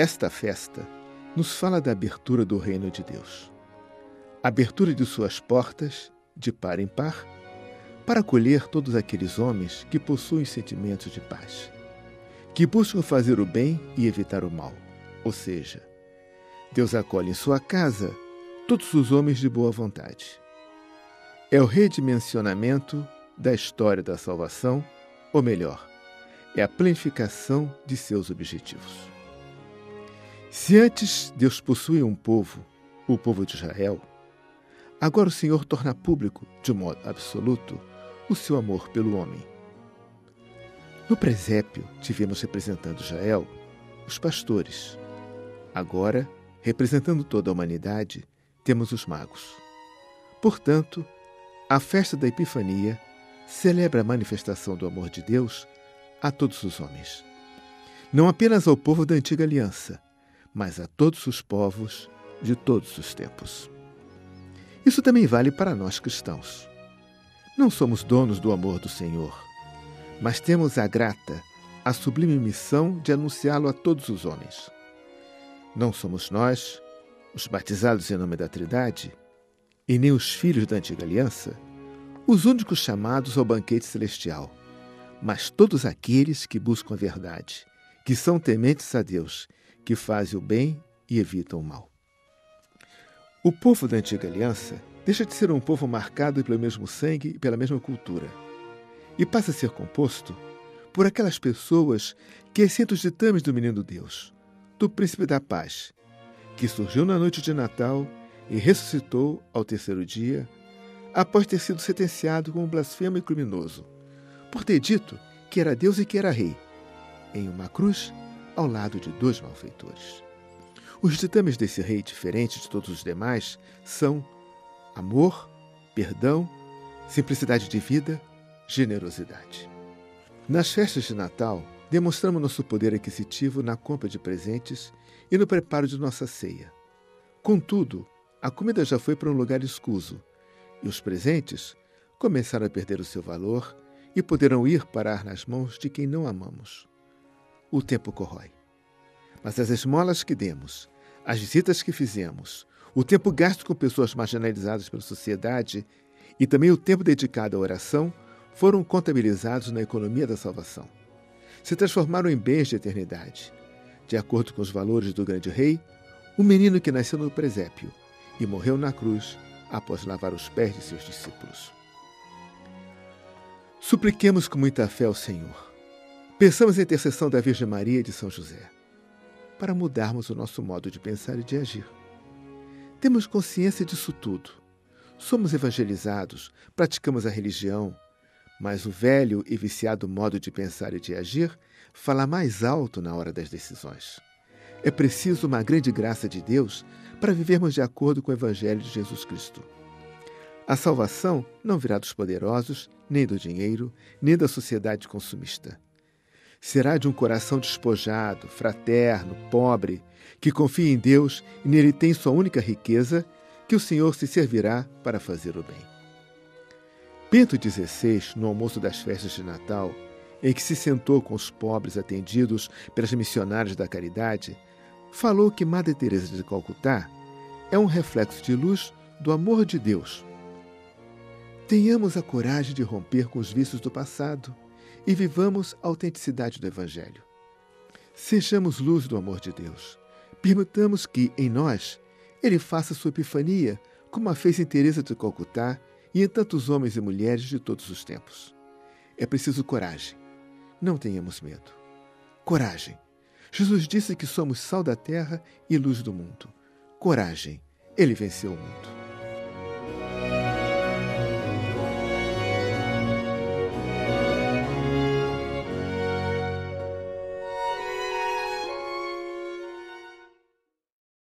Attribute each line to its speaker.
Speaker 1: Esta festa nos fala da abertura do reino de Deus. Abertura de suas portas, de par em par, para acolher todos aqueles homens que possuem sentimentos de paz, que buscam fazer o bem e evitar o mal. Ou seja, Deus acolhe em sua casa todos os homens de boa vontade. É o redimensionamento da história da salvação, ou melhor, é a planificação de seus objetivos. Se antes Deus possuía um povo, o povo de Israel, agora o Senhor torna público, de modo absoluto, o seu amor pelo homem. No presépio, tivemos representando Israel os pastores. Agora, representando toda a humanidade, temos os magos. Portanto, a festa da Epifania celebra a manifestação do amor de Deus a todos os homens. Não apenas ao povo da antiga aliança, mas a todos os povos de todos os tempos. Isso também vale para nós cristãos. Não somos donos do amor do Senhor, mas temos a grata, a sublime missão de anunciá-lo a todos os homens. Não somos nós, os batizados em nome da Trindade, e nem os filhos da antiga aliança, os únicos chamados ao banquete celestial, mas todos aqueles que buscam a verdade, que são tementes a Deus, que fazem o bem e evitam o mal. O povo da antiga aliança deixa de ser um povo marcado pelo mesmo sangue e pela mesma cultura, e passa a ser composto por aquelas pessoas que assentam os ditames do menino Deus, do príncipe da paz, que surgiu na noite de Natal e ressuscitou ao terceiro dia, após ter sido sentenciado como blasfemo e criminoso, por ter dito que era Deus e que era rei, em uma cruz ao lado de 2 malfeitores. Os ditames desse rei, diferente de todos os demais, são amor, perdão, simplicidade de vida, generosidade. Nas festas de Natal, demonstramos nosso poder aquisitivo na compra de presentes e no preparo de nossa ceia. Contudo, a comida já foi para um lugar escuso e os presentes começaram a perder o seu valor e poderão ir parar nas mãos de quem não amamos. O tempo corrói. Mas as esmolas que demos, as visitas que fizemos, o tempo gasto com pessoas marginalizadas pela sociedade e também o tempo dedicado à oração foram contabilizados na economia da salvação. Se transformaram em bens de eternidade. De acordo com os valores do grande rei, o menino que nasceu no presépio e morreu na cruz após lavar os pés de seus discípulos. Supliquemos com muita fé ao Senhor. Pensamos a intercessão da Virgem Maria e de São José, para mudarmos o nosso modo de pensar e de agir. Temos consciência disso tudo. Somos evangelizados, praticamos a religião, mas o velho e viciado modo de pensar e de agir fala mais alto na hora das decisões. É preciso uma grande graça de Deus para vivermos de acordo com o Evangelho de Jesus Cristo. A salvação não virá dos poderosos, nem do dinheiro, nem da sociedade consumista. Será de um coração despojado, fraterno, pobre, que confia em Deus e nele tem sua única riqueza, que o Senhor se servirá para fazer o bem. Bento XVI, no almoço das festas de Natal, em que se sentou com os pobres atendidos pelas missionárias da caridade, falou que Madre Teresa de Calcutá é um reflexo de luz do amor de Deus. Tenhamos a coragem de romper com os vícios do passado e vivamos a autenticidade do Evangelho. Sejamos luz do amor de Deus. Permitamos que, em nós, Ele faça sua epifania, como a fez em Teresa de Calcutá e em tantos homens e mulheres de todos os tempos. É preciso coragem. Não tenhamos medo. Coragem. Jesus disse que somos sal da terra e luz do mundo. Coragem. Ele venceu o mundo.